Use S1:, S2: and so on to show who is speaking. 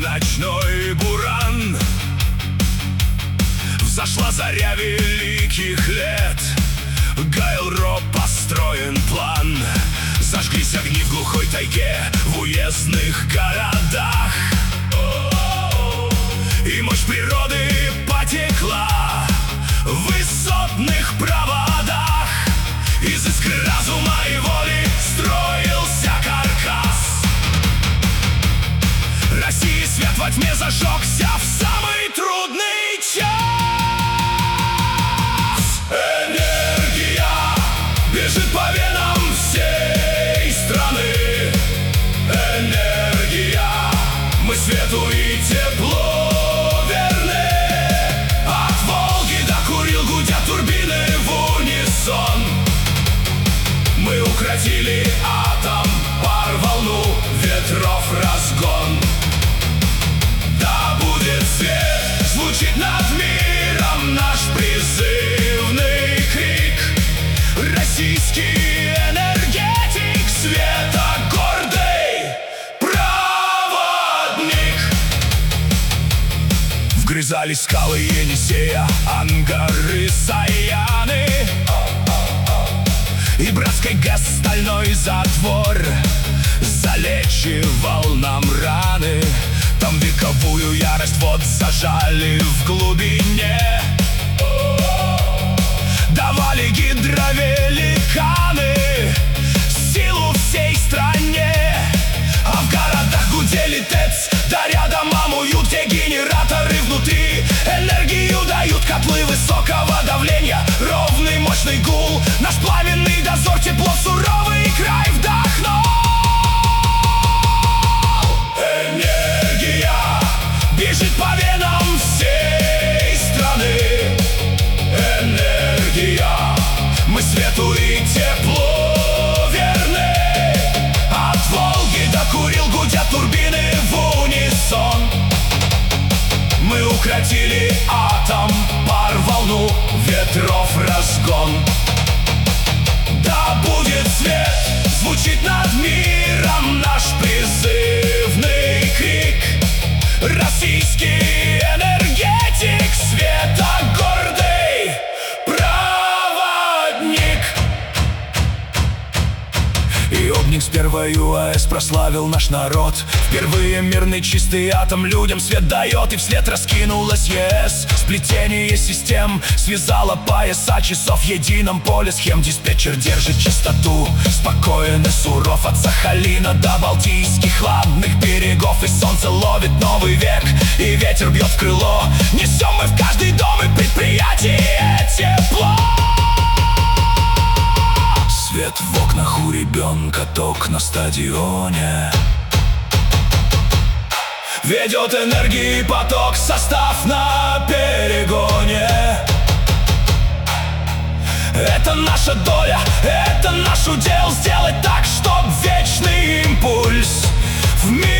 S1: ночной буран. Взошла заря великих лет, Гайл-Ро построен план. Зажглись огни в глухой тайге, в уездных городах. И мощь природы потекла в высотных проводах. Из искры разума и воли строился каркас. России свет во тьме зажегся в самый трудный час. Энергия бежит по венам всей страны. Энергия, мы свету и теплу верны. От Волги до Курил гудят турбины в унисон. Мы укротили атом, пар, волну, ветров разгон. Да будет свет, звучит над миром наш призывный крик. Российский энергетик света, гордый проводник. Вгрызались скалы Енисея, Ангары, Саяны. И братской ГЭС стальной затвор залечивал нам раны. Там вековую ярость вот зажали в глубине. Давали гидровеликаны силу всей стране. А в городах гудели ТЭЦ, даря домам уют, где генераторы внутри энергию дают котлы высокого давления. Ровный мощный гул, наш пламенный дозор, тепло суровый край вдохнул. Энергия бежит по венам всей страны. Энергия, мы свету и теплу верны. От Волги до Курил гудят турбины в унисон. Мы укротили атом, пар, волну, ветров разгон. Да будет свет, звучит над миром наш призывный крик. Российский энергетик света, гордый проводник. И обник с первой АЭС прославил наш народ. Впервые мирный чистый атом людям свет дает. И вслед раскинулась ЕС. Сплетение систем связало пояса часов в едином поле схем. Диспетчер держит чистоту, спокоен и суров. От Сахалина до Балтийских хладных берегов. И солнце ловит новый век, и ветер бьет в крыло. Несем мы в каждый дом и предприятие тепло. Свет в окнах у ребенка, ток на стадионе. Ведет энергии поток, состав на перегоне. Это наша доля, это наш удел. Сделать так, чтоб вечный импульс в мир